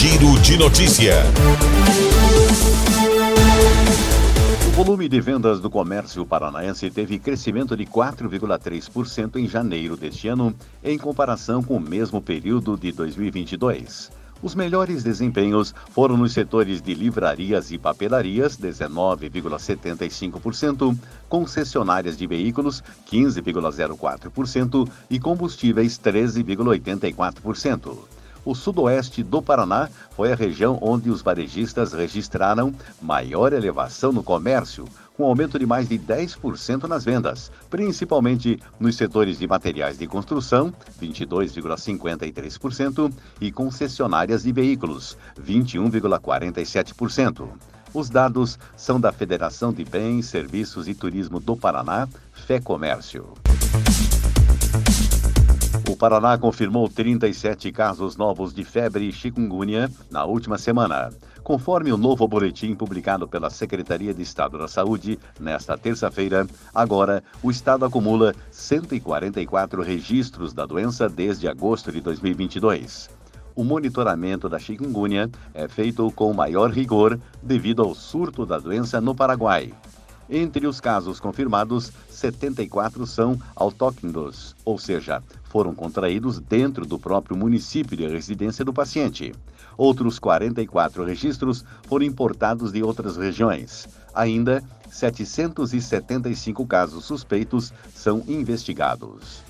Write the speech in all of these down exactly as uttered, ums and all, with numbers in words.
Giro de Notícia. O volume de vendas do comércio paranaense teve crescimento de quatro vírgula três por cento em janeiro deste ano, em comparação com o mesmo período de dois mil e vinte e dois. Os melhores desempenhos foram nos setores de livrarias e papelarias, dezenove vírgula setenta e cinco por cento, concessionárias de veículos, quinze vírgula zero quatro por cento e combustíveis, treze vírgula oitenta e quatro por cento. O sudoeste do Paraná foi a região onde os varejistas registraram maior elevação no comércio, com aumento de mais de dez por cento nas vendas, principalmente nos setores de materiais de construção, vinte e dois vírgula cinquenta e três por cento, e concessionárias de veículos, vinte e um vírgula quarenta e sete por cento. Os dados são da Federação de Bens, Serviços e Turismo do Paraná, FEComércio. O Paraná confirmou trinta e sete casos novos de febre e chikungunya na última semana. Conforme o novo boletim publicado pela Secretaria de Estado da Saúde, nesta terça-feira, agora o Estado acumula cento e quarenta e quatro registros da doença desde agosto de dois mil e vinte e dois. O monitoramento da chikungunya é feito com maior rigor devido ao surto da doença no Paraguai. Entre os casos confirmados, setenta e quatro são autóctones, ou seja, foram contraídos dentro do próprio município de residência do paciente. Outros quarenta e quatro registros foram importados de outras regiões. Ainda, setecentos e setenta e cinco casos suspeitos são investigados.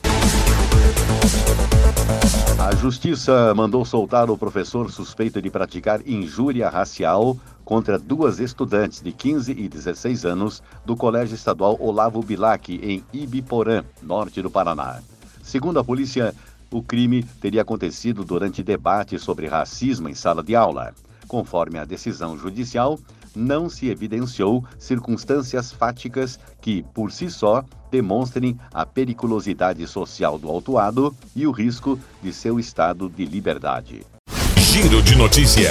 A Justiça mandou soltar o professor suspeito de praticar injúria racial contra duas estudantes de quinze e dezesseis anos do Colégio Estadual Olavo Bilac, em Ibiporã, norte do Paraná. Segundo a polícia, o crime teria acontecido durante debate sobre racismo em sala de aula. Conforme a decisão judicial, não se evidenciou circunstâncias fáticas que, por si só, demonstrem a periculosidade social do autuado e o risco de seu estado de liberdade. Giro de Notícia.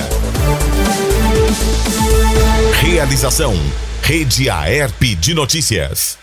Realização: Rede Aerp de Notícias.